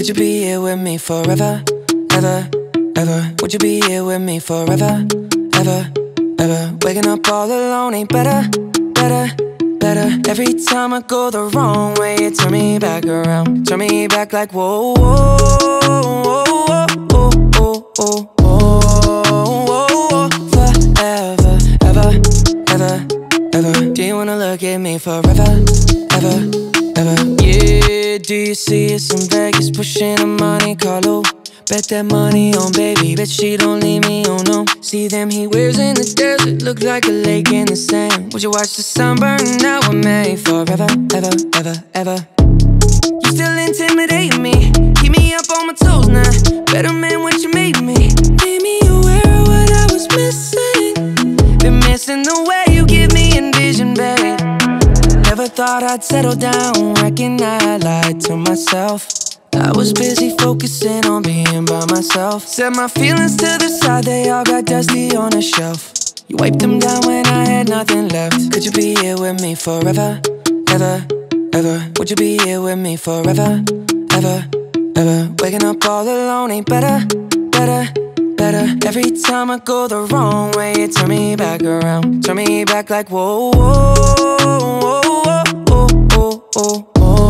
Could you be here with me forever, ever, ever? Would you be here with me forever, ever, ever? Waking up all alone ain't better, better, better. Every time I go the wrong way, you turn me back around. Turn me back like whoa, whoa, whoa, whoa, whoa, whoa, whoa. Forever, ever, ever, ever. Do you wanna look at me forever, ever, ever? Yeah, do you see us in Vegas pushing a Monte Carlo? Bet that money on baby, bet she don't leave me, oh no. See them heat waves in the desert, look like a lake in the sand. Would you watch the sun burn? Now we're made forever, ever, ever, ever. You still intimidating me, keep me up on my toes now. Better man what you made me. Made me aware of what I was missing. Been missing the way you give me envision, babe. Never thought I'd settle down, reckon I lied to myself. I was busy focusing on being by myself. Set my feelings to the side, they all got dusty on a shelf. You wiped them down when I had nothing left. Could you be here with me forever, ever, ever? Would you be here with me forever, ever, ever? Waking up all alone ain't better, better, better. Every time I go the wrong way, you turn me back around. Turn me back like whoa, whoa, whoa, whoa, whoa, whoa, whoa.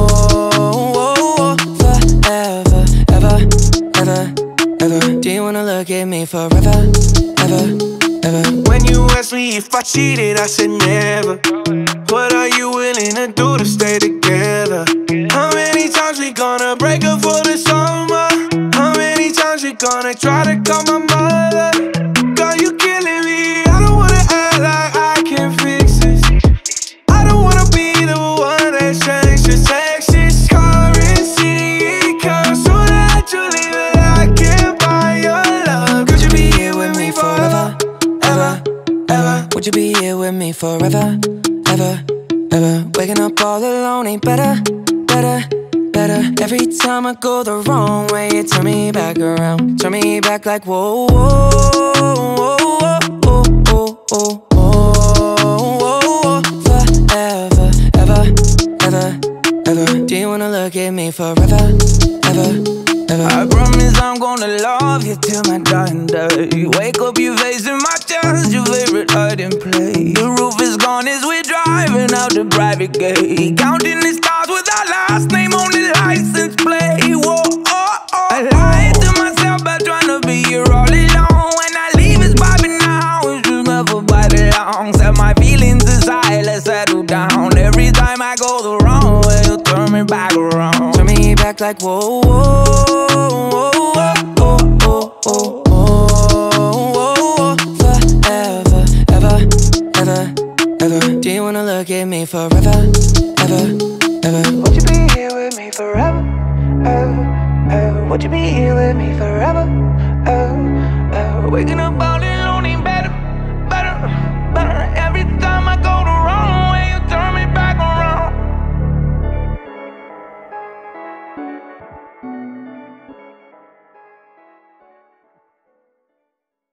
Do you wanna look at me forever, ever, ever? When you asked me if I cheated, I said never. What are you willing to do to stay together? How many times we gonna break up for the summer? How many times we gonna try to call my mother? Girl, you killing me. I don't wanna act like I can fix this. I don't wanna be the one that changes your sexist currency. It comes so naturally that I can't buy your love. Could you be here with me forever, ever, ever? Would you be here with me forever, ever, ever? Waking up all alone ain't better, better, better. Every time I go the wrong way, you turn me back around. Turn me back like whoa, whoa, whoa, whoa, whoa, whoa, whoa. Forever, ever, ever, ever. Do you wanna look at me forever, ever, ever? I promise I'm gonna love you till my dying day. Wake up, your face in my chest, your favorite hiding place. The roof is gone as we're driving out the private gate. Counting the stars with our last name on the license plate. Whoa, oh, oh. I lied to myself by trying to be here all alone. When I leave, it's vibing now, it's just never by the long. Set my feelings aside, let's settle down. Every time I go the wrong way, you turn me back around. Turn me back like whoa, whoa, whoa, whoa, whoa, whoa, whoa. Forever, ever, ever, ever. Do you wanna look at me forever, ever, ever? Would you be here with me forever, ever, ever? Would you be here with me forever, ever, ever? Waking up all